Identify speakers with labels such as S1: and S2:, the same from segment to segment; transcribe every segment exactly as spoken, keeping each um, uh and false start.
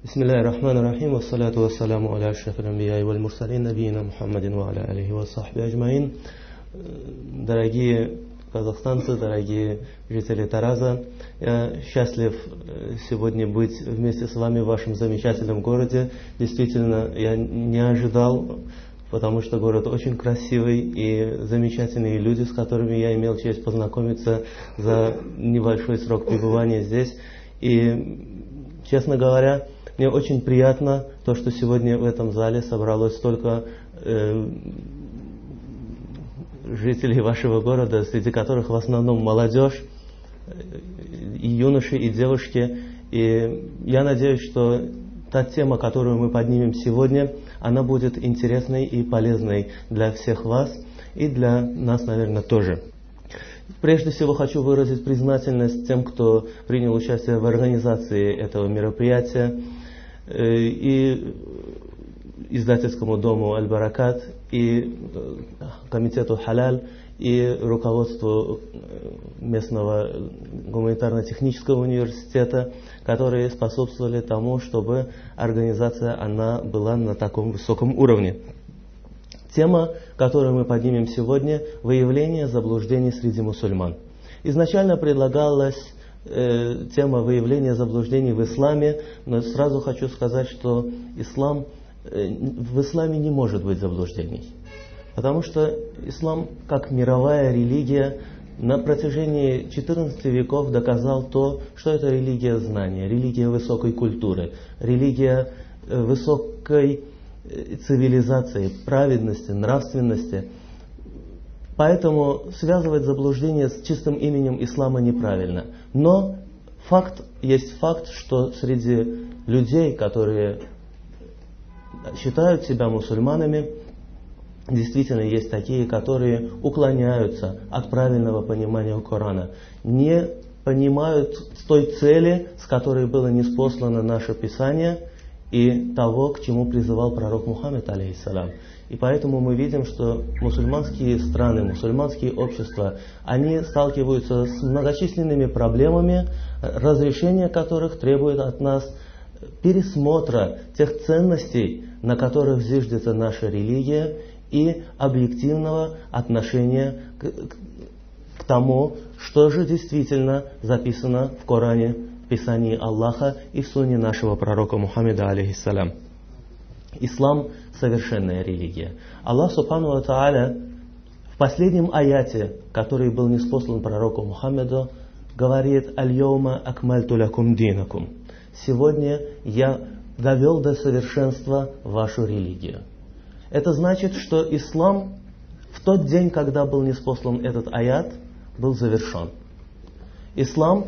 S1: Бисмиллахир-рахманир-рахим, вассалату вассаламу аля ашрафил анбияи валь мурсалин, набийина Мухаммадин ва аля алихи ва сахби аджмаин. Дорогие казахстанцы, дорогие жители Тараза, я счастлив сегодня быть вместе с вами в вашем замечательном городе. Действительно, я не ожидал, потому что город очень красивый и замечательные люди, с которыми я имел честь познакомиться за небольшой срок пребывания здесь. И, честно говоря, мне очень приятно то, что сегодня в этом зале собралось столько э, жителей вашего города, среди которых в основном молодежь, и юноши, и девушки. И я надеюсь, что та тема, которую мы поднимем сегодня, она будет интересной и полезной для всех вас и для нас, наверное, тоже. Прежде всего хочу выразить признательность тем, кто принял участие в организации этого мероприятия, и издательскому дому Аль-Баракат, и комитету Халяль, и руководству местного гуманитарно-технического университета, которые способствовали тому, чтобы организация она была на таком высоком уровне. Тема, которую мы поднимем сегодня, выявление заблуждений среди мусульман. Изначально предлагалась э, тема выявления заблуждений в исламе, но сразу хочу сказать, что ислам, э, в исламе не может быть заблуждений. Потому что ислам, как мировая религия, на протяжении четырнадцати веков доказал то, что это религия знания, религия высокой культуры, религия э, высокой цивилизации, праведности, нравственности. Поэтому связывать заблуждение с чистым именем ислама неправильно. Но факт есть факт, что среди людей, которые считают себя мусульманами, действительно есть такие, которые уклоняются от правильного понимания Корана, не понимают той цели, с которой было ниспослано наше Писание, и того, к чему призывал пророк Мухаммед, алейхиссалям. И поэтому мы видим, что мусульманские страны, мусульманские общества, они сталкиваются с многочисленными проблемами, разрешение которых требует от нас пересмотра тех ценностей, на которых зиждется наша религия, и объективного отношения к, к тому, что же действительно записано в Коране, в Писании Аллаха и в сунне нашего пророка Мухаммеда, алейхиссалям. Ислам – совершенная религия. Аллах Субхану ва Тааля в последнем аяте, который был ниспослан пророку Мухаммеду, говорит: «Аль-йома акмальту лакум динакум». Сегодня я довел до совершенства вашу религию. Это значит, что ислам в тот день, когда был ниспослан этот аят, был завершен. Ислам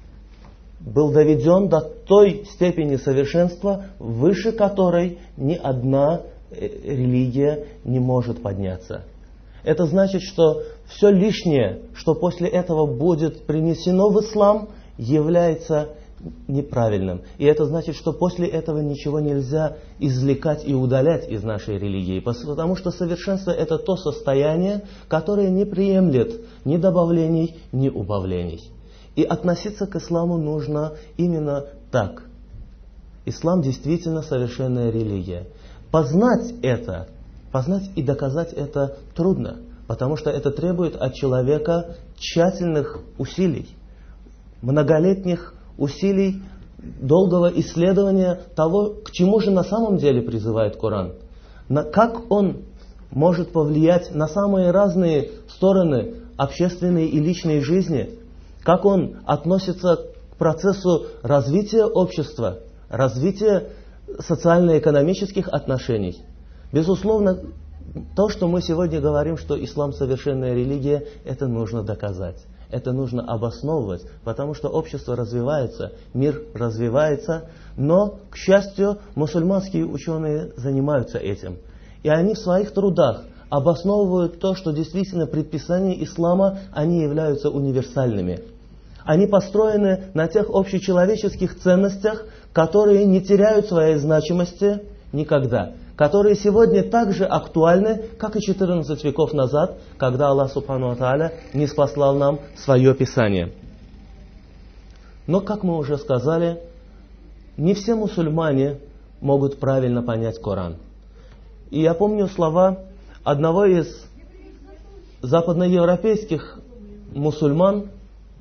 S1: был доведен до той степени совершенства, выше которой ни одна религия не может подняться. Это значит, что все лишнее, что после этого будет принесено в ислам, является неправильным. И это значит, что после этого ничего нельзя извлекать и удалять из нашей религии. Потому что совершенство – это то состояние, которое не приемлет ни добавлений, ни убавлений. И относиться к исламу нужно именно так. Ислам действительно совершенная религия. Познать это, познать и доказать это трудно, потому что это требует от человека тщательных усилий, многолетних усилий, долгого исследования того, к чему же на самом деле призывает Коран. На, как он может повлиять на самые разные стороны общественной и личной жизни, как он относится к процессу развития общества, развития социально-экономических отношений. Безусловно, то, что мы сегодня говорим, что ислам совершенная религия, это нужно доказать. Это нужно обосновывать, потому что общество развивается, мир развивается, но, к счастью, мусульманские ученые занимаются этим. И они в своих трудах обосновывают то, что действительно предписания ислама, они являются универсальными. Они построены на тех общечеловеческих ценностях, которые не теряют своей значимости никогда, которые сегодня так же актуальны, как и четырнадцать веков назад, когда Аллах Субхану ва Тааля ниспослал нам свое Писание. Но, как мы уже сказали, не все мусульмане могут правильно понять Коран. И я помню слова одного из западноевропейских мусульман.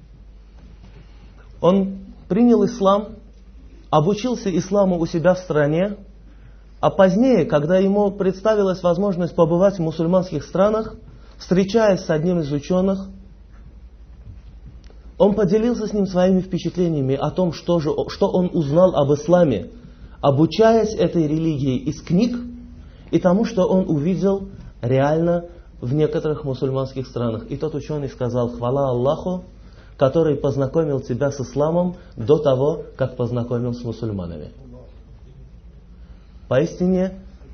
S1: Он принял ислам, обучился исламу у себя в стране, а позднее, когда ему представилась возможность побывать в мусульманских странах, встречаясь с одним из ученых, он поделился с ним своими впечатлениями о том, что, же, что он узнал об исламе, обучаясь этой религии из книг и тому, что он увидел реально в некоторых мусульманских странах. И тот ученый сказал: хвала Аллаху, который познакомил тебя с исламом до того, как познакомил с мусульманами. Поистине,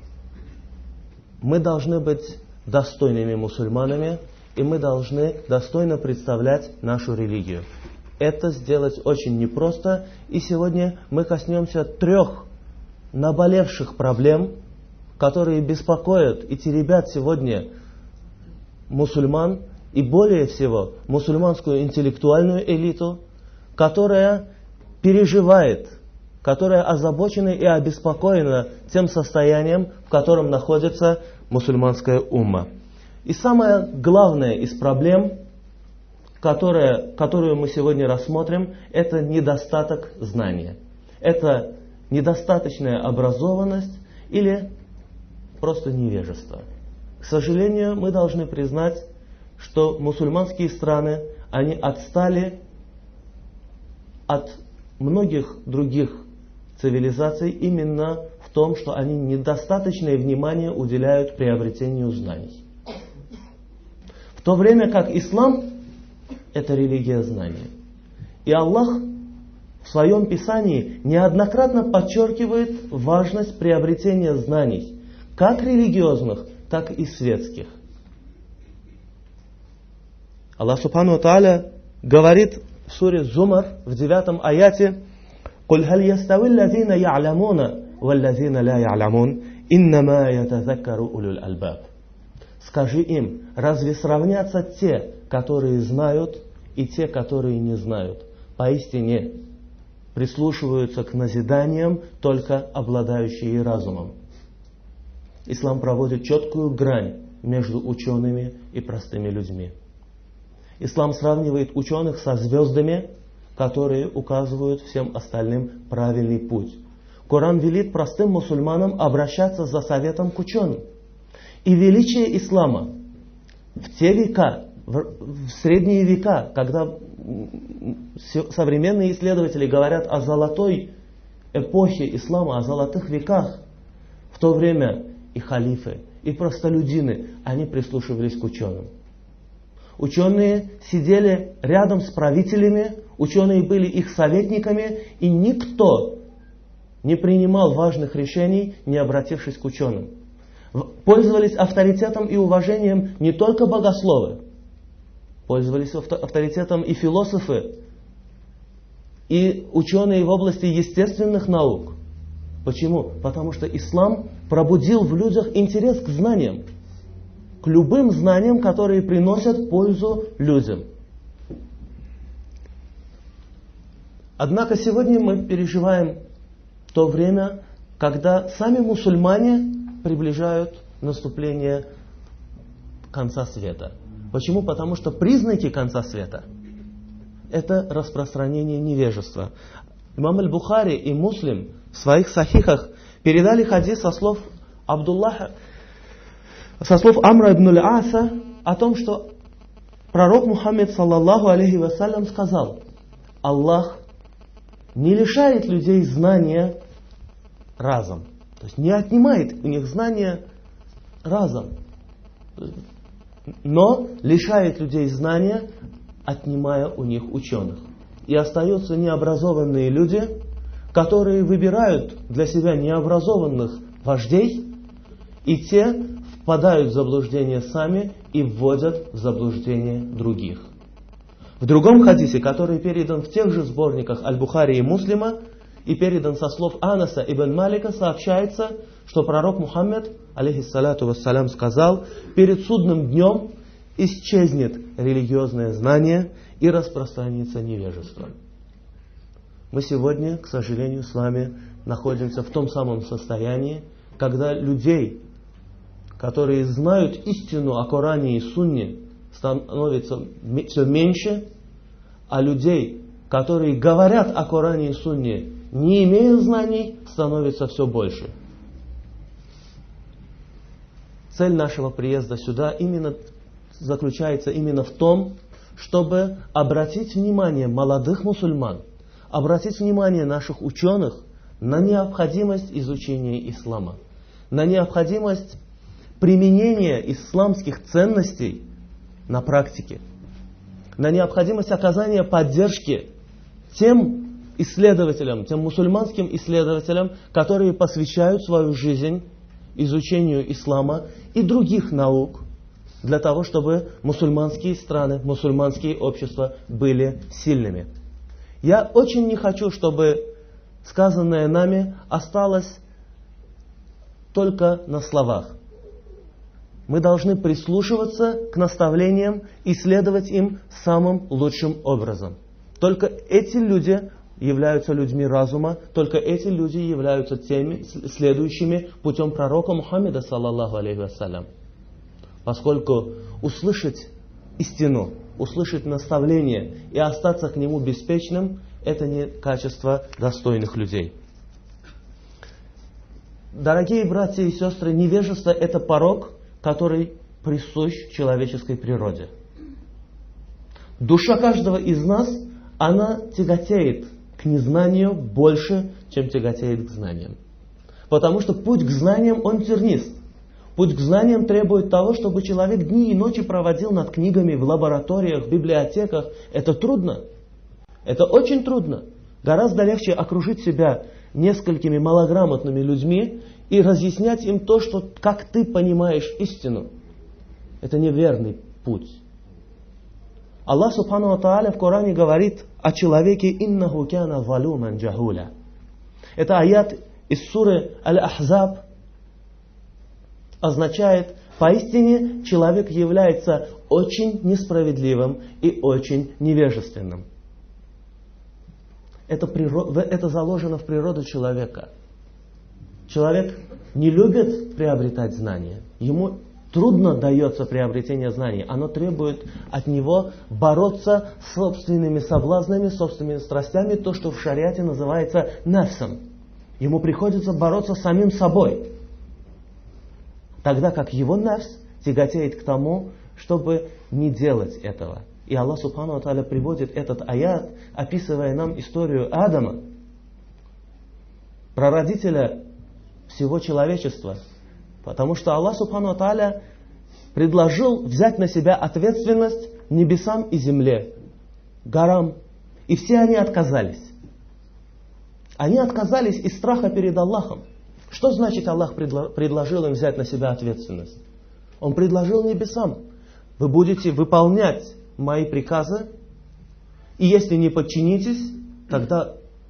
S1: мы должны быть достойными мусульманами, и мы должны достойно представлять нашу религию. Это сделать очень непросто, и сегодня мы коснемся трех наболевших проблем, которые беспокоят и теребят сегодня мусульман, и более всего мусульманскую интеллектуальную элиту, которая переживает, которая озабочена и обеспокоена тем состоянием, в котором находится мусульманская умма. И самое главное из проблем, которая, которую мы сегодня рассмотрим, это недостаток знания. Это недостаточная образованность или просто невежество. К сожалению, мы должны признать, что мусульманские страны, они отстали от многих других цивилизаций именно в том, что они недостаточное внимание уделяют приобретению знаний. В то время как ислам – это религия знания. И Аллах в своем Писании неоднократно подчеркивает важность приобретения знаний, как религиозных, так и светских. Аллах Субхану ва Тааля говорит в суре Зумар в девятом аяте: «Куль халь ястави аллазина я'ламуна валлазина ла я'ламун, иннама ятазаккару улюл альбаб». Скажи им, разве сравнятся те, которые знают, и те, которые не знают? Поистине прислушиваются к назиданиям только обладающие разумом. Ислам проводит четкую грань между учеными и простыми людьми. Ислам сравнивает ученых со звездами, которые указывают всем остальным правильный путь. Коран велит простым мусульманам обращаться за советом к ученым. И величие ислама в те века, в средние века, когда современные исследователи говорят о золотой эпохе ислама, о золотых веках, в то время и халифы, и простолюдины, они прислушивались к ученым. Ученые сидели рядом с правителями, ученые были их советниками, и никто не принимал важных решений, не обратившись к ученым. Пользовались авторитетом и уважением не только богословы, пользовались авторитетом и философы, и ученые в области естественных наук. Почему? Потому что ислам пробудил в людях интерес к знаниям, к любым знаниям, которые приносят пользу людям. Однако сегодня мы переживаем то время, когда сами мусульмане приближают наступление конца света. Почему? Потому что признаки конца света – это распространение невежества. Имам аль-Бухари и Муслим в своих сахихах передали хадис со слов Абдуллаха, со слов Амра ибн аль-Аса о том, что пророк Мухаммед саллаллаху алейхи вассалям сказал: Аллах не лишает людей знания разом. То есть не отнимает у них знания разом, но лишает людей знания, отнимая у них ученых. И остаются необразованные люди, которые выбирают для себя необразованных вождей, и те впадают в заблуждение сами и вводят в заблуждение других. В другом хадисе, который передан в тех же сборниках Аль-Бухари и Муслима, и передан со слов Анаса ибн Малика, сообщается, что пророк Мухаммед, алейхиссалату вассалям, сказал: перед судным днем исчезнет религиозное знание и распространится невежество. Мы сегодня, к сожалению, с вами находимся в том самом состоянии, когда людей, которые знают истину о Коране и Сунне, становится все меньше, а людей, которые говорят о Коране и Сунне, не имея знаний, становится все больше. Цель нашего приезда сюда именно заключается именно в том, чтобы обратить внимание молодых мусульман, обратить внимание наших ученых на необходимость изучения ислама, на необходимость применения исламских ценностей на практике, на необходимость оказания поддержки тем исследователям, тем мусульманским исследователям, которые посвящают свою жизнь изучению ислама и других наук, для того, чтобы мусульманские страны, мусульманские общества были сильными. Я очень не хочу, чтобы сказанное нами осталось только на словах. Мы должны прислушиваться к наставлениям и следовать им самым лучшим образом. Только эти люди являются людьми разума, только эти люди являются теми, следующими путем пророка Мухаммеда, саллаллаху алейхи вассалям. Поскольку услышать истину, услышать наставление и остаться к нему беспечным, это не качество достойных людей. Дорогие братья и сестры, невежество – это порок, который присущ человеческой природе. Душа каждого из нас, она тяготеет к незнанию больше, чем тяготеет к знаниям. Потому что путь к знаниям, он тернист. Путь к знаниям требует того, чтобы человек дни и ночи проводил над книгами в лабораториях, в библиотеках. Это трудно. Это очень трудно. Гораздо легче окружить себя несколькими малограмотными людьми и разъяснять им то, что, как ты понимаешь истину. Это неверный путь. Аллах Субхану ва Тааля в Коране говорит о человеке «Иннаху кяна залуман джахуля». Это аят из суры Аль-Ахзаб, означает, поистине человек является очень несправедливым и очень невежественным. Это, природ, это заложено в природу человека. Человек не любит приобретать знания. Ему трудно дается приобретение знаний. Оно требует от него бороться с собственными соблазнами, собственными страстями, то, что в шариате называется нафсом. Ему приходится бороться с самим собой. Тогда как его нафс тяготеет к тому, чтобы не делать этого. И Аллах Субхану ва Тааля приводит этот аят, описывая нам историю Адама, прародителя всего человечества. Потому что Аллах Субхану ва Тааля предложил взять на себя ответственность небесам и земле, горам. И все они отказались. Они отказались из страха перед Аллахом. Что значит Аллах предложил им взять на себя ответственность? Он предложил небесам: вы будете выполнять мои приказы, и если не подчинитесь, тогда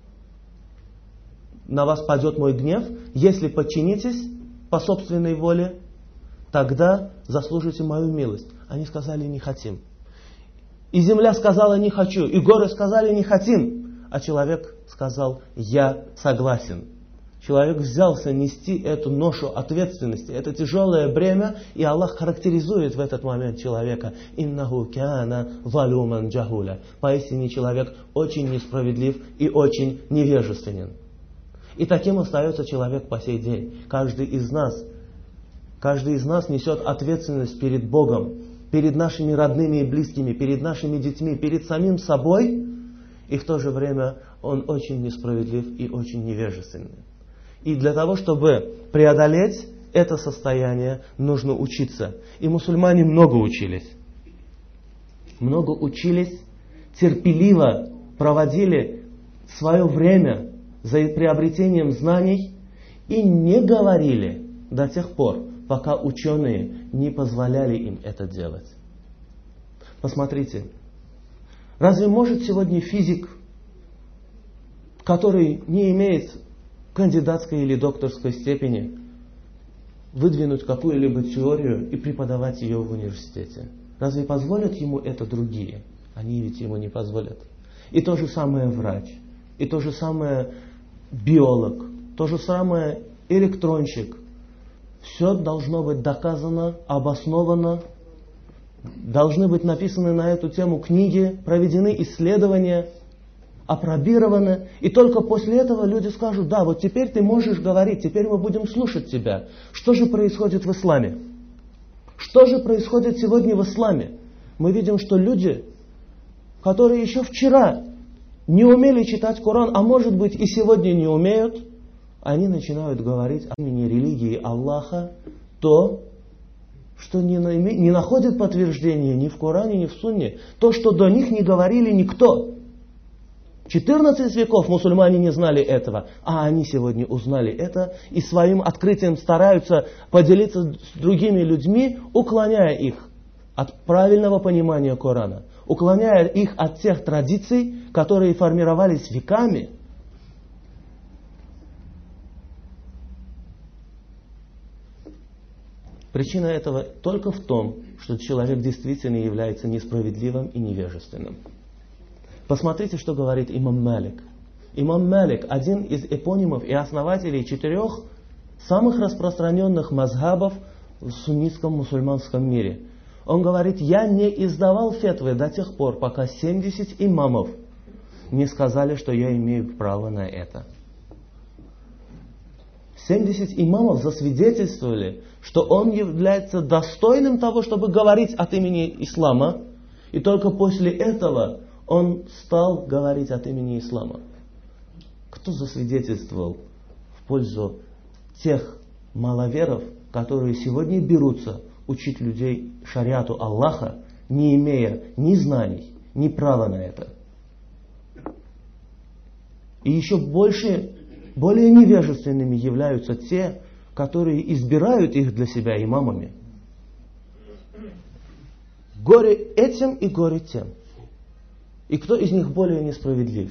S1: на вас падет мой гнев. Если подчинитесь по собственной воле, тогда заслужите мою милость. Они сказали: не хотим. И земля сказала: не хочу. И горы сказали: не хотим. А человек сказал: я согласен. Человек взялся нести эту ношу ответственности, это тяжелое бремя, и Аллах характеризует в этот момент человека: «Иннаху кяна залуман джахуля». Поистине человек очень несправедлив и очень невежественен. И таким остается человек по сей день. Каждый из нас, каждый из нас несет ответственность перед Богом, перед нашими родными и близкими, перед нашими детьми, перед самим собой, и в то же время он очень несправедлив и очень невежественный. И для того, чтобы преодолеть это состояние, нужно учиться. И мусульмане много учились. Много учились, терпеливо проводили свое время за приобретением знаний и не говорили до тех пор, пока ученые не позволяли им это делать. Посмотрите, разве может сегодня физик, который не имеет кандидатской или докторской степени, выдвинуть какую-либо теорию и преподавать ее в университете? Разве позволят ему это другие? Они ведь ему не позволят. И то же самое врач. и то же самое биолог, то же самое электронщик. Все должно быть доказано, обосновано. Должны быть написаны на эту тему книги, проведены исследования, апробированы. И только после этого люди скажут: да, вот теперь ты можешь говорить, теперь мы будем слушать тебя. Что же происходит в исламе? Что же происходит сегодня в исламе? Мы видим, что люди, которые еще вчера не умели читать Коран, а может быть и сегодня не умеют, они начинают говорить о имени религии Аллаха то, что не, на, не находит подтверждения ни в Коране, ни в Сунне. То, что до них не говорили никто. четырнадцать веков мусульмане не знали этого, а они сегодня узнали это и своим открытием стараются поделиться с другими людьми, уклоняя их от правильного понимания Корана, уклоняя их от тех традиций, которые формировались веками. Причина этого только в том, что человек действительно является несправедливым и невежественным. Посмотрите, что говорит имам Малик. Имам Малик, один из эпонимов и основателей четырех самых распространенных мазхабов в суннитском мусульманском мире. Он говорит: я не издавал фетвы до тех пор, пока семьдесят имамов не сказали, что я имею право на это. семьдесят имамов засвидетельствовали, что он является достойным того, чтобы говорить от имени ислама, и только после этого он стал говорить от имени ислама. Кто засвидетельствовал в пользу тех маловеров, которые сегодня берутся учить людей шариату Аллаха, не имея ни знаний, ни права на это? И еще больше, более невежественными являются те, которые избирают их для себя имамами. Горе этим и горе тем. И кто из них более несправедлив?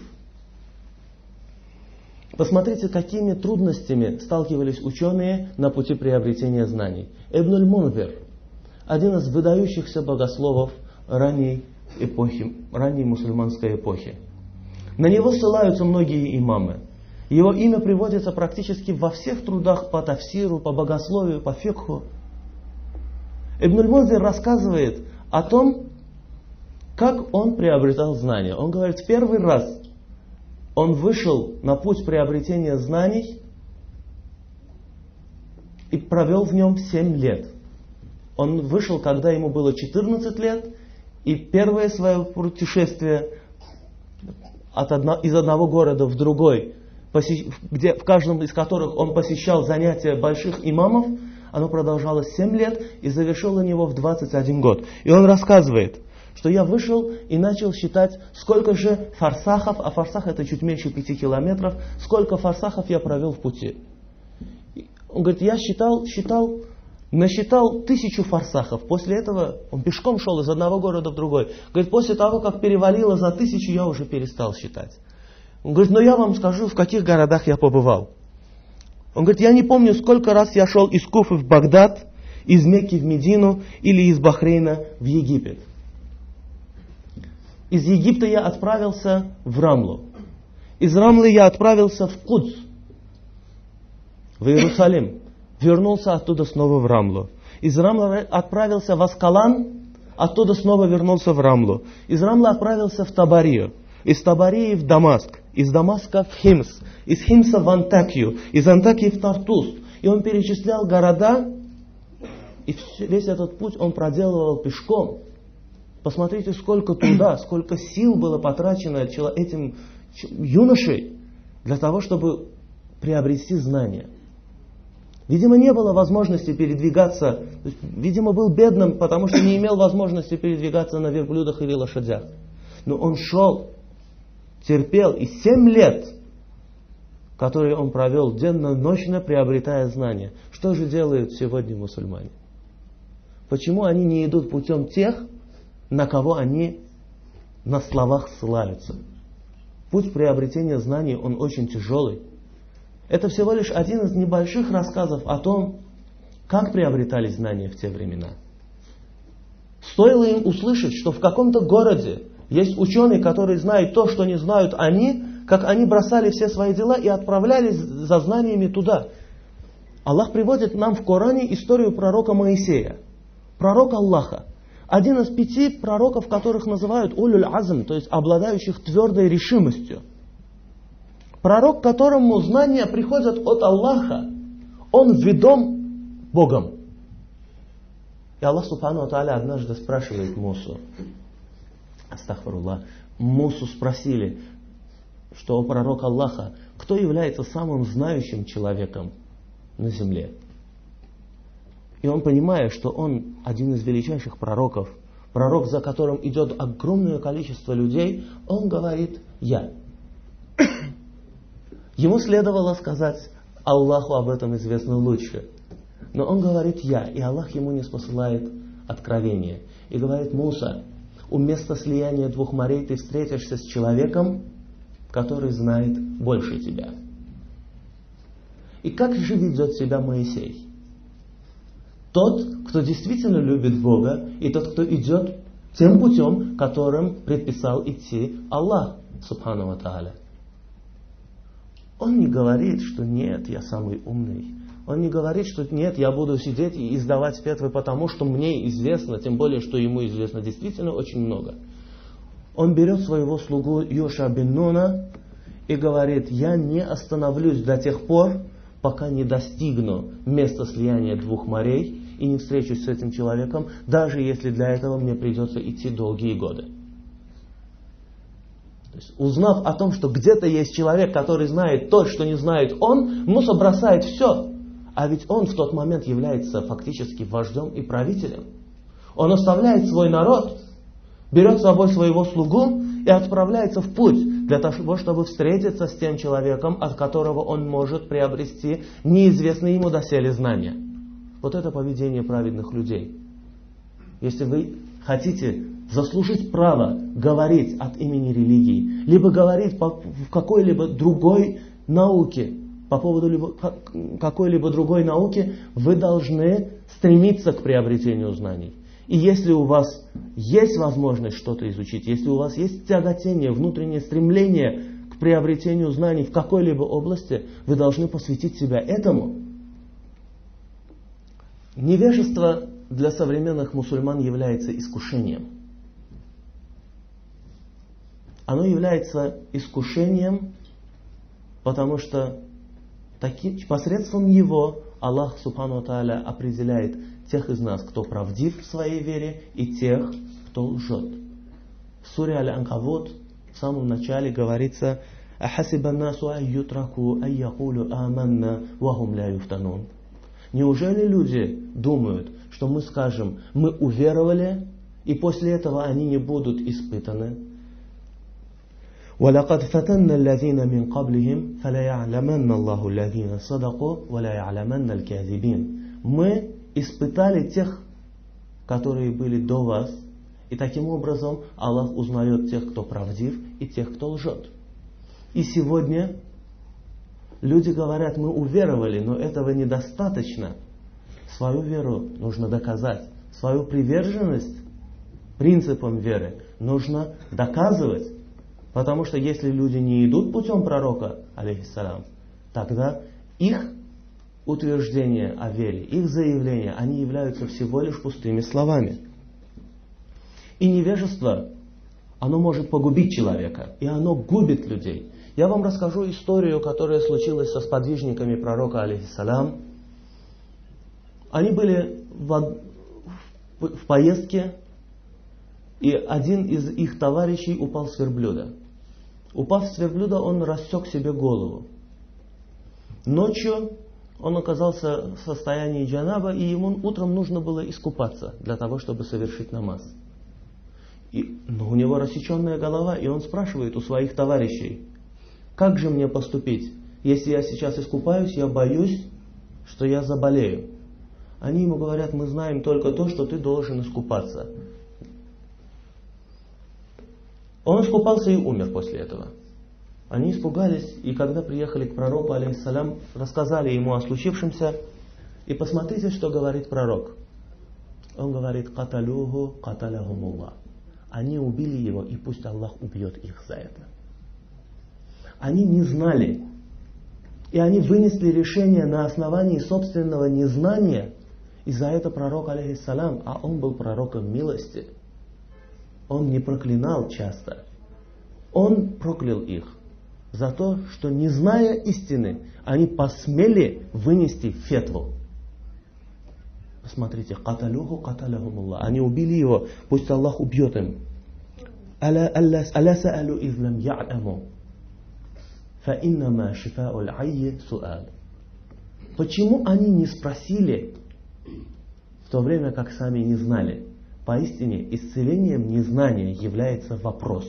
S1: Посмотрите, какими трудностями сталкивались ученые на пути приобретения знаний. Ибн аль-Мунзир, один из выдающихся богословов ранней эпохи, ранней мусульманской эпохи. На него ссылаются многие имамы. Его имя приводится практически во всех трудах по тафсиру, по богословию, по фикху. Ибн аль-Мунзир рассказывает о том, как он приобретал знания. Он говорит, в первый раз он вышел на путь приобретения знаний и провел в нем семь лет. Он вышел, когда ему было четырнадцать лет, и первое свое путешествие от одно, из одного города в другой, где, в каждом из которых он посещал занятия больших имамов, оно продолжалось семь лет и завершил на него в двадцать один год. И он рассказывает, что я вышел и начал считать, сколько же фарсахов, а фарсах это чуть меньше пяти километров, сколько фарсахов я провел в пути. Он говорит, я считал, считал, насчитал тысячу фарсахов. После этого он пешком шел из одного города в другой. Говорит, после того, как перевалило за тысячу, я уже перестал считать. Он говорит, но я вам скажу, в каких городах я побывал. Он говорит, я не помню, сколько раз я шел из Куфы в Багдад, из Мекки в Медину или из Бахрейна в Египет. Из Египта я отправился в Рамлу. Из Рамлы я отправился в Кудс, в Иерусалим. Вернулся оттуда снова в Рамлу. Из Рамлы отправился в Аскалан, оттуда снова вернулся в Рамлу. Из Рамлы отправился в Табарию. Из Табарии в Дамаск. Из Дамаска в Химс. Из Химса в Антакию. Из Антакии в Тартус. И он перечислял города, и весь этот путь он проделывал пешком. Посмотрите, сколько труда, сколько сил было потрачено этим юношей для того, чтобы приобрести знания. Видимо, не было возможности передвигаться, видимо, был бедным, потому что не имел возможности передвигаться на верблюдах или лошадях. Но он шел, терпел, и семь лет, которые он провел денно-ночно, приобретая знания. Что же делают сегодня мусульмане? Почему они не идут путем тех, на кого они на словах ссылаются? Путь приобретения знаний, он очень тяжелый. Это всего лишь один из небольших рассказов о том, как приобретались знания в те времена. Стоило им услышать, что в каком-то городе есть ученый, который знает то, что не знают они, как они бросали все свои дела и отправлялись за знаниями туда. Аллах приводит нам в Коране историю пророка Моисея, пророк Аллаха. Один из пяти пророков, которых называют улюль азм, то есть обладающих твердой решимостью. Пророк, которому знания приходят от Аллаха, он ведом Богом. И Аллах Субхану ва Тааля однажды спрашивает Мусу, астагфируллах, Мусу спросили, что о пророк Аллаха, кто является самым знающим человеком на земле? И он, понимая, что он один из величайших пророков, пророк, за которым идет огромное количество людей, он говорит «я». Ему следовало сказать Аллаху об этом известно лучше. Но он говорит «я», и Аллах ему не спосылает откровение. И говорит: Муса, у места слияния двух морей ты встретишься с человеком, который знает больше тебя. И как же ведет себя Моисей? Тот, кто действительно любит Бога, и тот, кто идет тем путем, которым предписал идти Аллах, Субхану ва Тааля. Он не говорит, что нет, я самый умный. Он не говорит, что нет, я буду сидеть и издавать фетвы, потому что мне известно, тем более, что ему известно действительно очень много. Он берет своего слугу Йоша бен Нуна и говорит: я не остановлюсь до тех пор, пока не достигну места слияния двух морей и не встречусь с этим человеком, даже если для этого мне придется идти долгие годы. То есть, узнав о том, что где-то есть человек, который знает то, что не знает он, Муса бросает все. А ведь он в тот момент является фактически вождем и правителем. Он оставляет свой народ, берет с собой своего слугу и отправляется в путь для того, чтобы встретиться с тем человеком, от которого он может приобрести неизвестные ему доселе знания. Вот это поведение праведных людей. Если вы хотите заслужить право говорить от имени религии, либо говорить по, в какой-либо другой науке, по поводу либо, какой-либо другой науки, вы должны стремиться к приобретению знаний. И если у вас есть возможность что-то изучить, если у вас есть тяготение, внутреннее стремление к приобретению знаний в какой-либо области, вы должны посвятить себя этому. Невежество для современных мусульман является искушением. Оно является искушением, потому что таки, посредством его Аллах Субхану ва Тааля определяет тех из нас, кто правдив в своей вере, и тех, кто лжет. В суре Аль-Анкабут в самом начале говорится: «Ахасиба насу ан ютраку ан якулу аманна ва хум ля юфтанун». Неужели люди думают, что мы скажем: мы уверовали, и после этого они не будут испытаны? وَلَقَدْ فَتَنَّا الَّذِينَ مِنْ قَبْلِهِمْ فَلَيَعْلَمَنَّ اللَّهُ الَّذِينَ صَدَقُوا وَلَيَعْلَمَنَّ الْكَاذِبِينَ. Мы испытали тех, которые были до вас, и таким образом Аллах узнает тех, кто правдив, и тех, кто лжет. И сегодня люди говорят: мы уверовали, но этого недостаточно. Свою веру нужно доказать. Свою приверженность принципам веры нужно доказывать. Потому что если люди не идут путем пророка, алейхиссалям, тогда их утверждения о вере, их заявления, они являются всего лишь пустыми словами. И невежество, оно может погубить человека, и оно губит людей. Я вам расскажу историю, которая случилась со сподвижниками пророка, алейхиссалям. Они были в, в поездке, и один из их товарищей упал с верблюда. Упав с верблюда, он рассек себе голову. Ночью он оказался в состоянии джанаба, и ему утром нужно было искупаться для того, чтобы совершить намаз. И, но у него рассеченная голова, и он спрашивает у своих товарищей: как же мне поступить? Если я сейчас искупаюсь, я боюсь, что я заболею. Они ему говорят: мы знаем только то, что ты должен искупаться. Он искупался и умер после этого. Они испугались, и когда приехали к пророку, алейхиссалям, рассказали ему о случившемся. И посмотрите, что говорит пророк. Он говорит: «Каталюху каталяхумуллах». Они убили его, и пусть Аллах убьет их за это. Они не знали. И они вынесли решение на основании собственного незнания. И за это пророк, алейхиссалям, а он был пророком милости, он не проклинал часто. Он проклял их за то, что, не зная истины, они посмели вынести фетву. Посмотрите, каталюху каталахумуллах. Они убили его, пусть Аллах убьет им. Аля саалю излам я'аму. Фа иннама шифауль айи суаль. Почему они не спросили, в то время как сами не знали? Поистине, исцелением незнания является вопрос.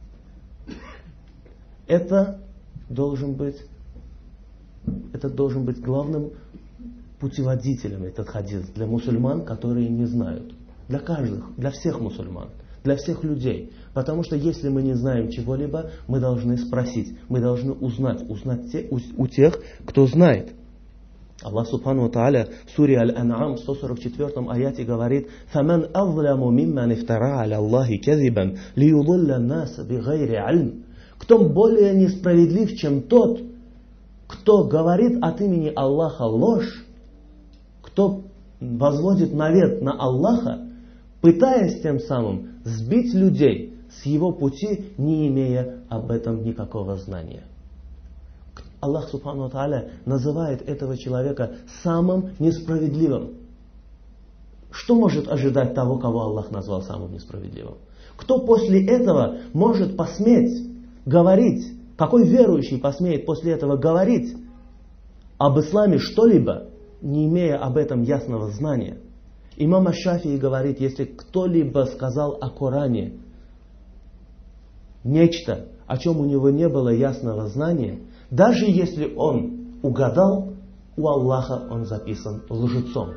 S1: Это должен быть, это должен быть главным путеводителем, этот хадис, для мусульман, которые не знают. Для каждых, для всех мусульман, для всех людей. Потому что если мы не знаем чего-либо, мы должны спросить, мы должны узнать, узнать те, у, у тех, кто знает. Аллах Субхану ва Тааля в суре Аль-Ан'ам в сто сорок четвёртом аяте говорит: «Фаман азламу мимман ифтара аля Аллахи казибан лиюдилля наса бигайри ильм». Кто более несправедлив, чем тот, кто говорит от имени Аллаха ложь, кто возводит навет на Аллаха, пытаясь тем самым сбить людей с его пути, не имея об этом никакого знания. Аллах Субхану ва Тааля называет этого человека самым несправедливым. Что может ожидать того, кого Аллах назвал самым несправедливым? Кто после этого может посметь говорить, какой верующий посмеет после этого говорить об исламе что-либо, не имея об этом ясного знания? Имам Аш-Шафии говорит, если кто-либо сказал о Коране нечто, о чем у него не было ясного знания, даже если он угадал, у Аллаха он записан лжецом.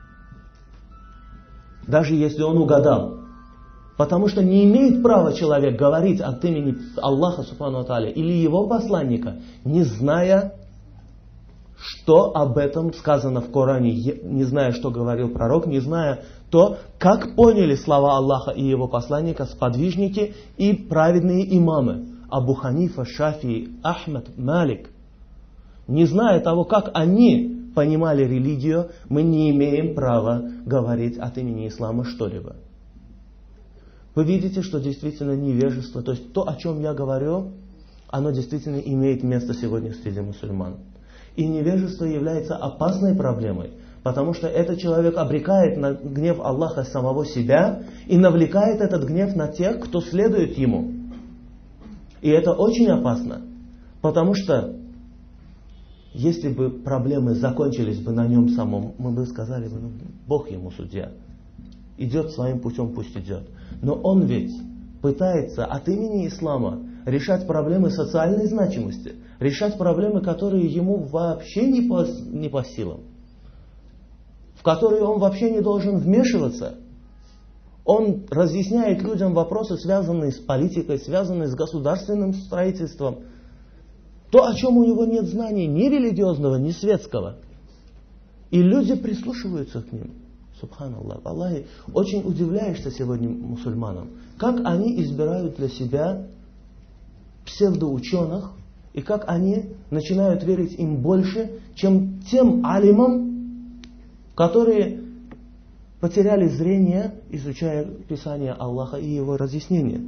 S1: Даже если он угадал. Потому что не имеет права человек говорить от имени Аллаха Субхану ва Тааля или его посланника, не зная, что об этом сказано в Коране, не зная, что говорил пророк, не зная то, как поняли слова Аллаха и его посланника сподвижники и праведные имамы. Абу Ханифа, Шафии, Ахмад, Малик. Не зная того, как они понимали религию, мы не имеем права говорить от имени ислама что-либо. Вы видите, что действительно невежество, то есть то, о чем я говорю, оно действительно имеет место сегодня среди мусульман. И невежество является опасной проблемой, потому что этот человек обрекает на гнев Аллаха самого себя и навлекает этот гнев на тех, кто следует ему. И это очень опасно, потому что если бы проблемы закончились бы на нем самом, мы бы сказали, ну, Бог ему судья. Идет своим путем, пусть идет. Но он ведь пытается от имени ислама решать проблемы социальной значимости, решать проблемы, которые ему вообще не по, не по силам, в которые он вообще не должен вмешиваться. Он разъясняет людям вопросы, связанные с политикой, связанные с государственным строительством. То, о чем у него нет знаний ни религиозного, ни светского. И люди прислушиваются к ним. Субханаллах. Аллахи, очень удивляешься сегодня мусульманам, как они избирают для себя псевдоученых, и как они начинают верить им больше, чем тем алимам, которые потеряли зрение, изучая Писание Аллаха и его разъяснения.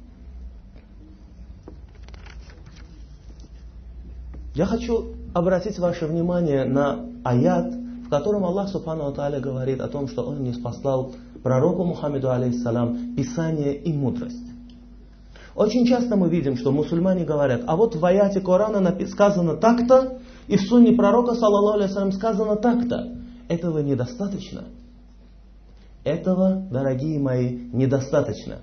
S1: Я хочу обратить ваше внимание на аят, в котором Аллах Субхану ва Тааля говорит о том, что Он не спаслал пророку Мухаммаду алейхиссалам Писание и мудрость. Очень часто мы видим, что мусульмане говорят, а вот в аяте Корана сказано так-то, и в сунне пророка, саллаллаху алейхи вассалям, сказано так-то. Этого недостаточно. Этого, дорогие мои, недостаточно.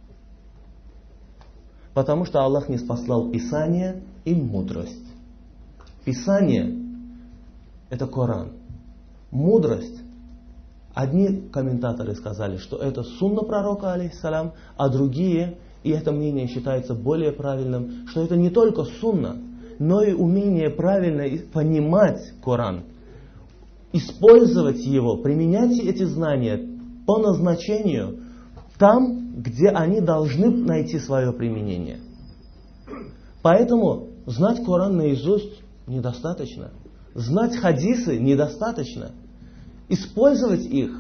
S1: Потому что Аллах не спаслал Писание и мудрость. Писание – это Коран. Мудрость. Одни комментаторы сказали, что это сунна пророка, алейхиссалям, а другие, и это мнение считается более правильным, что это не только сунна, но и умение правильно понимать Коран, использовать его, применять эти знания по назначению там, где они должны найти свое применение. Поэтому знать Коран наизусть недостаточно. Знать хадисы недостаточно. Использовать их,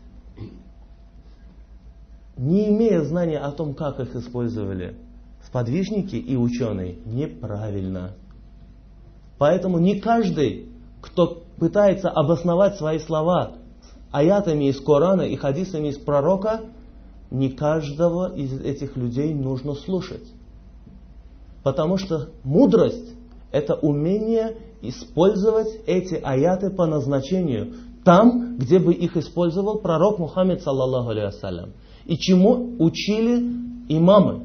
S1: не имея знания о том, как их использовали сподвижники и ученые, неправильно. Поэтому не каждый, кто пытается обосновать свои слова аятами из Корана и хадисами из пророка, не каждого из этих людей нужно слушать. Потому что мудрость – это умение использовать эти аяты по назначению, там, где бы их использовал пророк Мухаммед, саллаллаху алейхи вассалям. И чему учили имамы.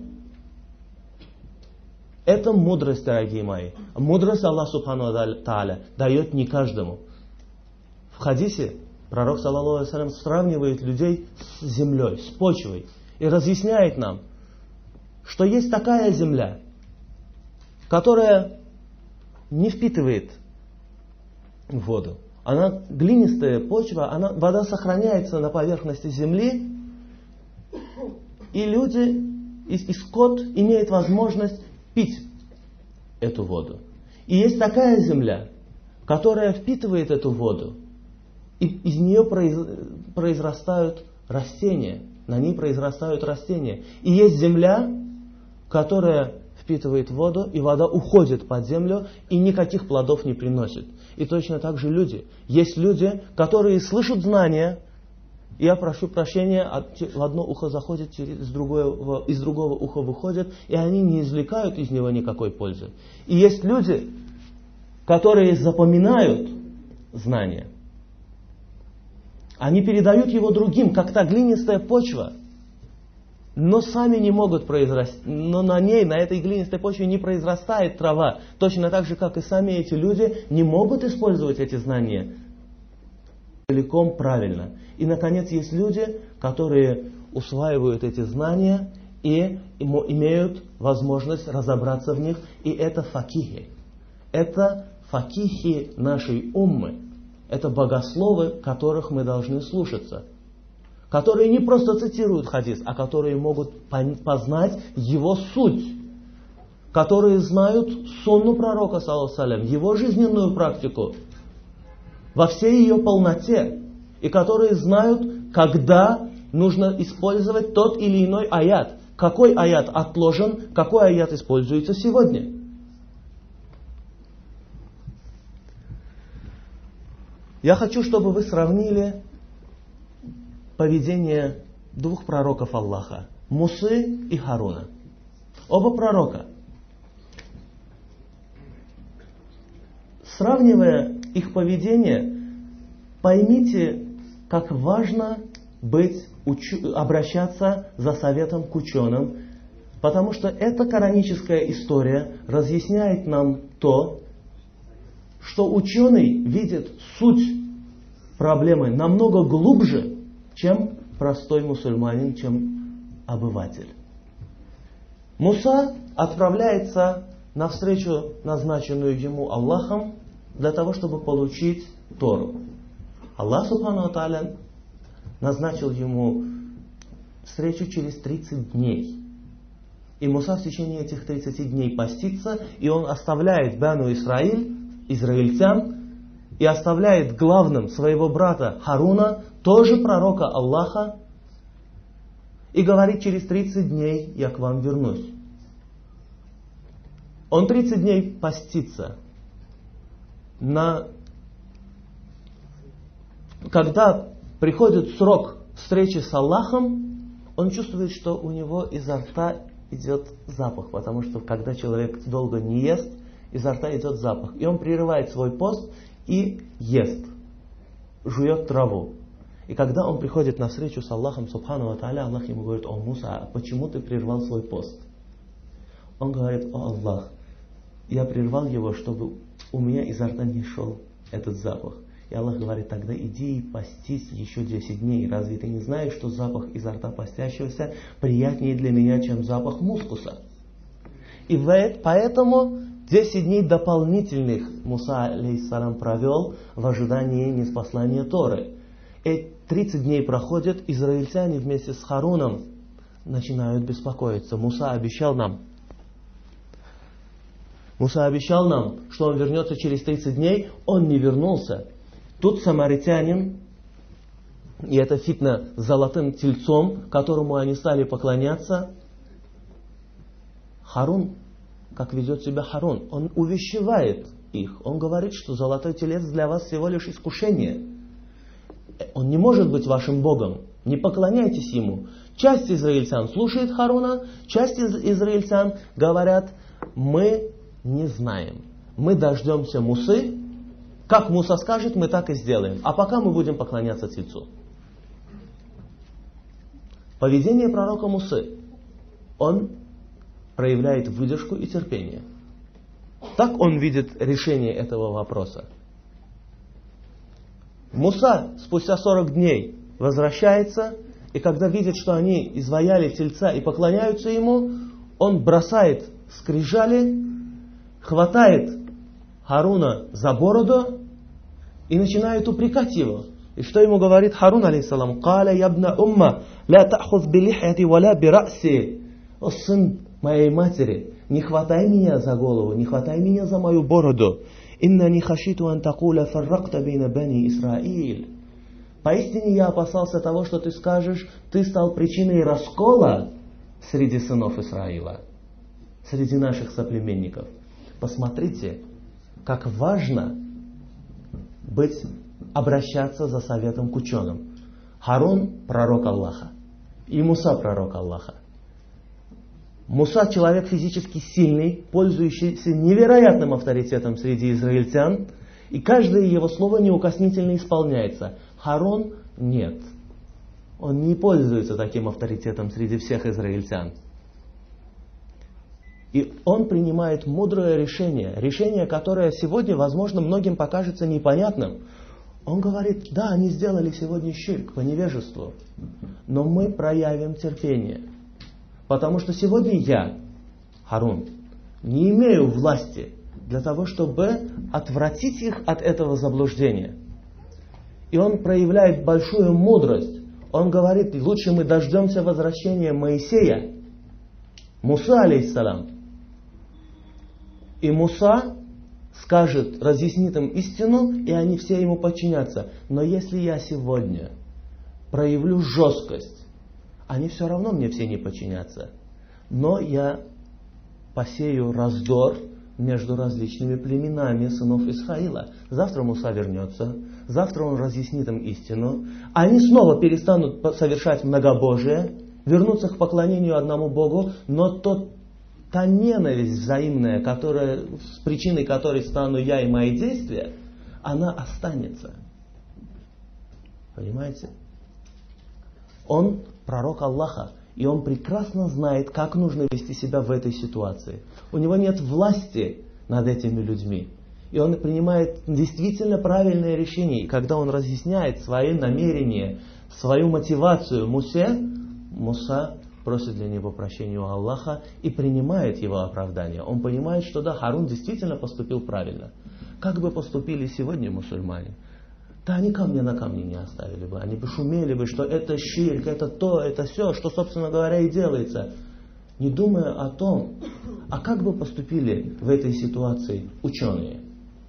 S1: Это мудрость, дорогие мои. Мудрость Аллах Субхану Тааля дает не каждому. В хадисе пророк, саллаллаху алейхи вассалям, сравнивает людей с землей, с почвой. И разъясняет нам, что есть такая земля, которая не впитывает воду. Она глинистая почва, она, вода сохраняется на поверхности земли, и люди, и, и скот имеет возможность пить эту воду. И есть такая земля, которая впитывает эту воду, и из нее произ, произрастают растения, на ней произрастают растения. И есть земля, которая впитывает воду, и вода уходит под землю, и никаких плодов не приносит. И точно так же люди. Есть люди, которые слышат знания, я прошу прощения, в одно ухо заходит, из другого, из другого уха выходит, и они не извлекают из него никакой пользы. И есть люди, которые запоминают знания. Они передают его другим, как та глинистая почва, но сами не могут произрасти, но на ней, на этой глинистой почве не произрастает трава. Точно так же, как и сами эти люди не могут использовать эти знания целиком правильно. И, наконец, есть люди, которые усваивают эти знания и имеют возможность разобраться в них. И это факихи. Это факихи нашей уммы. Это богословы, которых мы должны слушаться. Которые не просто цитируют хадис, а которые могут познать его суть. Которые знают сунну пророка, саллаллаху алейхи вассалям, его жизненную практику во всей ее полноте. И которые знают, когда нужно использовать тот или иной аят. Какой аят отложен, какой аят используется сегодня. Я хочу, чтобы вы сравнили поведение двух пророков Аллаха, Мусы и Харуна. Оба пророка. Сравнивая их поведение, поймите, как важно быть, учу, обращаться за советом к ученым, потому что эта кораническая история разъясняет нам то, что ученый видит суть проблемы намного глубже, чем простой мусульманин, чем обыватель. Муса отправляется на встречу, назначенную ему Аллахом, для того, чтобы получить Тору. Аллах Субхану Тааля назначил ему встречу через тридцать дней. И Муса в течение этих тридцати дней постится, и он оставляет Бану Исраиль, израильтян, и оставляет главным своего брата Харуна, тоже пророка Аллаха, и говорит: через тридцать дней я к вам вернусь. Он тридцать дней постится. На... Когда приходит срок встречи с Аллахом, он чувствует, что у него изо рта идет запах, потому что когда человек долго не ест, изо рта идет запах. И он прерывает свой пост и ест, жует траву. И когда он приходит на встречу с Аллахом Субхану ва Тааля, Аллах ему говорит: о Муса, а почему ты прервал свой пост? Он говорит: о Аллах, я прервал его, чтобы у меня изо рта не шел этот запах. И Аллах говорит: тогда иди и постись еще десять дней. Разве ты не знаешь, что запах изо рта постящегося приятнее для меня, чем запах мускуса? И поэтому десять дней дополнительных Муса алейхиссалям провел в ожидании ниспослания Торы. И тридцать дней проходят, израильтяне вместе с Харуном начинают беспокоиться. Муса обещал нам: Муса обещал нам, что он вернется через тридцать дней, он не вернулся. Тут самаритянин, и это фитна с золотым тельцом, которому они стали поклоняться, Харун, как ведет себя Харун, он увещевает их. Он говорит, что золотой телец для вас всего лишь искушение. Он не может быть вашим Богом. Не поклоняйтесь ему. Часть израильтян слушает Харуна, часть из израильтян говорят, мы не знаем. Мы дождемся Мусы. Как Муса скажет, мы так и сделаем. А пока мы будем поклоняться тельцу. Поведение пророка Мусы. Он проявляет выдержку и терпение. Так он видит решение этого вопроса. Муса спустя сорок дней возвращается, и когда видит, что они изваяли тельца и поклоняются ему, он бросает скрижали, хватает Харуна за бороду и начинает упрекать его. И что ему говорит Харун, алейхиссалам? «Каля ябна умма, ля тахуз билихяти валя бираси». О, сын моей матери, не хватай меня за голову, не хватай меня за мою бороду. «Иннани хашиту ан такуля фарракта бейна бани Исраиль». Поистине я опасался того, что ты скажешь, ты стал причиной раскола среди сынов Исраила, среди наших соплеменников. Посмотрите, как важно быть, обращаться за советом к ученым. Харун – пророк Аллаха, и Муса – пророк Аллаха. Муса – человек физически сильный, пользующийся невероятным авторитетом среди израильтян, и каждое его слово неукоснительно исполняется. Харун – нет. Он не пользуется таким авторитетом среди всех израильтян. И он принимает мудрое решение, решение, которое сегодня, возможно, многим покажется непонятным. Он говорит, да, они сделали сегодня ширк по невежеству, но мы проявим терпение. Потому что сегодня я, Харун, не имею власти для того, чтобы отвратить их от этого заблуждения. И он проявляет большую мудрость. Он говорит, лучше мы дождемся возвращения Моисея, Муса, алейхиссалам. И Муса скажет, разъяснит им истину, и они все ему подчинятся. Но если я сегодня проявлю жесткость, они все равно мне все не подчинятся. Но я посею раздор между различными племенами сынов Исраила. Завтра Муса вернется, завтра он разъяснит им истину. Они снова перестанут совершать многобожие, вернутся к поклонению одному Богу, но тот, та ненависть взаимная, которая, с причиной которой стану я и мои действия, она останется. Понимаете? Он пророк Аллаха, и он прекрасно знает, как нужно вести себя в этой ситуации. У него нет власти над этими людьми. И он принимает действительно правильное решение. И когда он разъясняет свои намерения, свою мотивацию Мусе, Муса просит для него прощения у Аллаха и принимает его оправдание. Он понимает, что да, Харун действительно поступил правильно. Как бы поступили сегодня мусульмане? Да они камня на камне не оставили бы. Они бы шумели бы, что это ширк, это то, это все, что, собственно говоря, и делается. Не думая о том, а как бы поступили в этой ситуации ученые.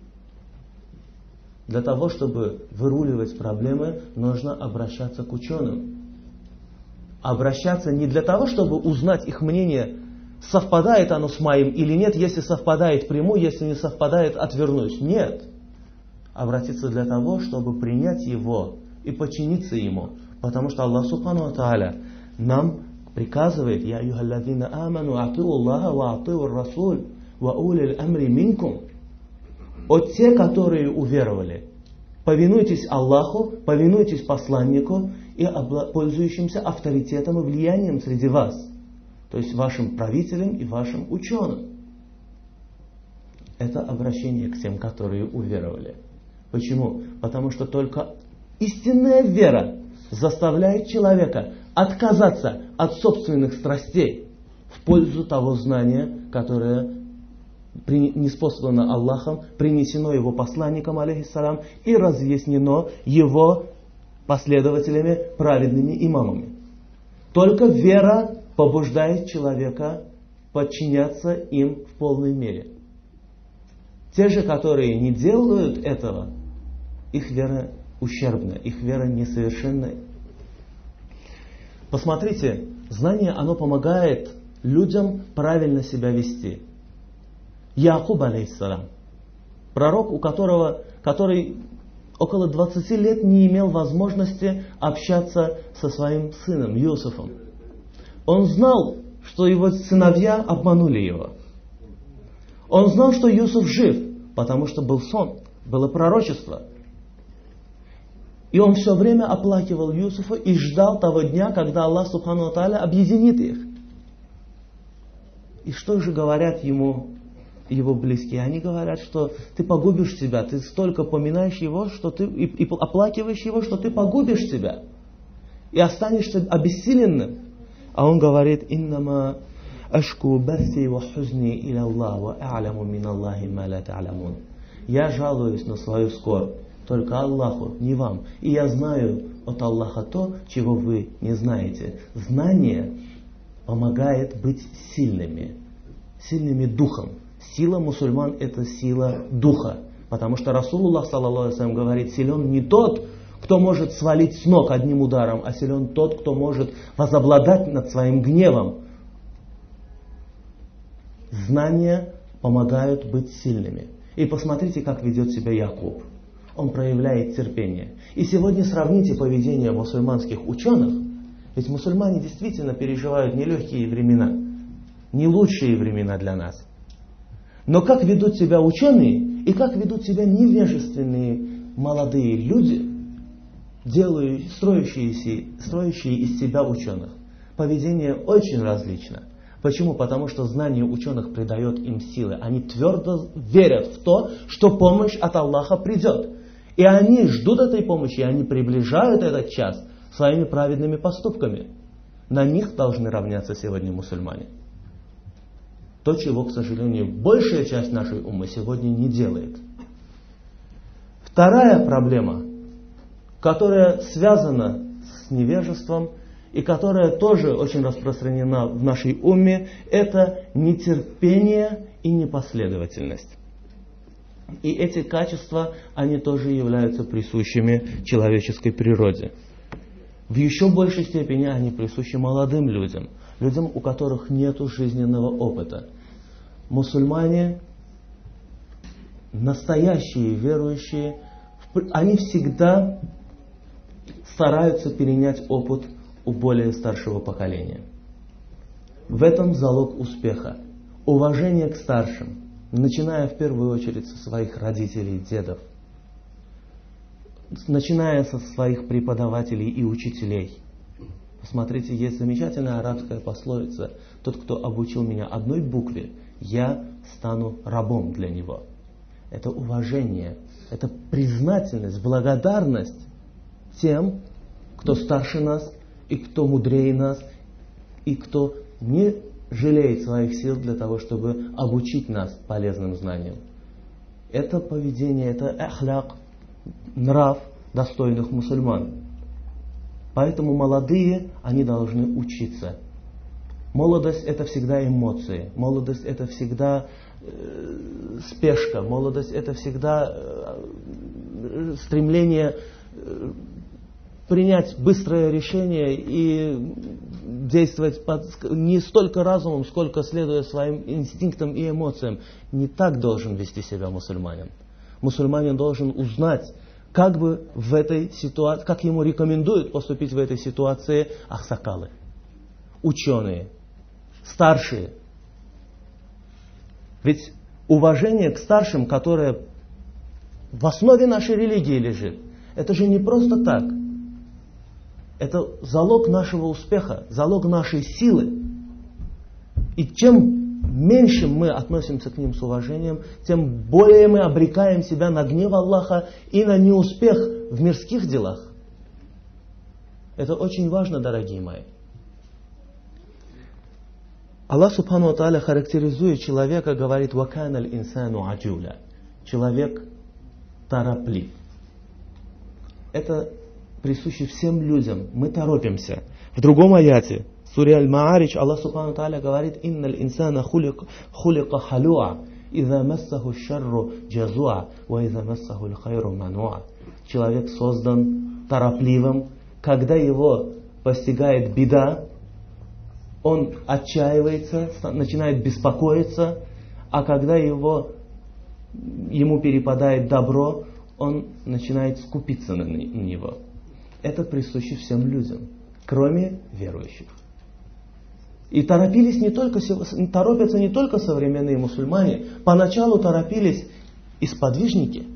S1: Для того, чтобы выруливать проблемы, нужно обращаться к ученым. Обращаться не для того, чтобы узнать их мнение, совпадает оно с моим или нет. Если совпадает, приму, если не совпадает, отвернусь. Нет. Обратиться для того, чтобы принять его и подчиниться ему. Потому что Аллах Субхану ва Тааля нам приказывает: «Я юхаллазина аману атиу Аллаха ва атиу расуль ва улил амри минкум». О те, которые уверовали, повинуйтесь Аллаху, повинуйтесь посланнику и пользующимся авторитетом и влиянием среди вас. То есть вашим правителям и вашим ученым. Это обращение к тем, которые уверовали. Почему? Потому что только истинная вера заставляет человека отказаться от собственных страстей в пользу того знания, которое ниспослано Аллахом, принесено его посланником, алейхиссалам, и разъяснено его последователями, праведными имамами. Только вера побуждает человека подчиняться им в полной мере. Те же, которые не делают этого, их вера ущербна, их вера несовершенна. Посмотрите, знание, оно помогает людям правильно себя вести. Якуб, алейхиссалам, пророк, у которого, который около двадцати лет не имел возможности общаться со своим сыном Юсуфом. Он знал, что его сыновья обманули его. Он знал, что Юсуф жив, потому что был сон, было пророчество. И он все время оплакивал Юсуфа и ждал того дня, когда Аллах Субхану ва Тааля объединит их. И что же говорят ему его близкие? Они говорят, что ты погубишь себя, ты столько поминаешь его, что ты и, и оплакиваешь его, что ты погубишь себя и останешься обессиленным. А он говорит: «Иннама ашку басси ва хузни иля Аллах ва а'ламу мин Аллахи ма ла та'ламун». Я жалуюсь на свою скорбь только Аллаху, не вам. И я знаю от Аллаха то, чего вы не знаете. Знание помогает быть сильными, сильными духом. Сила мусульман — это сила духа. Потому что Расулуллах саллаллаху алейхи ва саллям говорит: силен не тот, кто может свалить с ног одним ударом, а силен тот, кто может возобладать над своим гневом. Знания помогают быть сильными. И посмотрите, как ведет себя Якуб. Он проявляет терпение. И сегодня сравните поведение мусульманских ученых. Ведь мусульмане действительно переживают нелегкие времена, не лучшие времена для нас. Но как ведут себя ученые и как ведут себя невежественные молодые люди, делающие, строящие, строящие из себя ученых. Поведение очень различно. Почему? Потому что знание ученых придает им силы. Они твердо верят в то, что помощь от Аллаха придет. И они ждут этой помощи, и они приближают этот час своими праведными поступками. На них должны равняться сегодня мусульмане. То, чего, к сожалению, большая часть нашей уммы сегодня не делает. Вторая проблема, которая связана с невежеством и которая тоже очень распространена в нашей умме, это нетерпение и непоследовательность. И эти качества, они тоже являются присущими человеческой природе. В еще большей степени они присущи молодым людям, людям, у которых нет жизненного опыта. Мусульмане, настоящие верующие, они всегда стараются перенять опыт у более старшего поколения. В этом залог успеха. Уважение к старшим, начиная в первую очередь со своих родителей, дедов, начиная со своих преподавателей и учителей. Посмотрите, есть замечательная арабская пословица: «Тот, кто обучил меня одной букве, я стану рабом для него». Это уважение, это признательность, благодарность тем, кто старше нас, и кто мудрее нас, и кто не жалеет своих сил для того, чтобы обучить нас полезным знаниям. Это поведение, это ахляк, нрав достойных мусульман. Поэтому молодые, они должны учиться. Молодость — это всегда эмоции, молодость — это всегда э, спешка, молодость — это всегда э, стремление э, принять быстрое решение и действовать под, не столько разумом, сколько следуя своим инстинктам и эмоциям. Не так должен вести себя мусульманин. Мусульманин должен узнать, как бы в этой ситуации, как ему рекомендуют поступить в этой ситуации ахсакалы, ученые, старшие. Ведь уважение к старшим, которое в основе нашей религии лежит, это же не просто так. Это залог нашего успеха, залог нашей силы. И чем меньше мы относимся к ним с уважением, тем более мы обрекаем себя на гнев Аллаха и на неуспех в мирских делах. Это очень важно, дорогие мои. Аллах Субхану ва Тааля характеризует человека, говорит: «Ваканаль инсану аджуля». Человек тороплив. Это присуще всем людям. Мы торопимся. В другом аяте, в суре Аль-Мааридж, Аллах Субхану ва Тааля говорит: «Инналь инсана хулика халуа». «Иза массаху шарру джазуа, ва иза массаху лхайру мануа». Человек создан торопливым. Когда его постигает беда, он отчаивается, начинает беспокоиться, а когда его, ему перепадает добро, он начинает скупиться на него. Это присуще всем людям, кроме верующих. И торопились не только, торопятся не только современные мусульмане, поначалу торопились и сподвижники.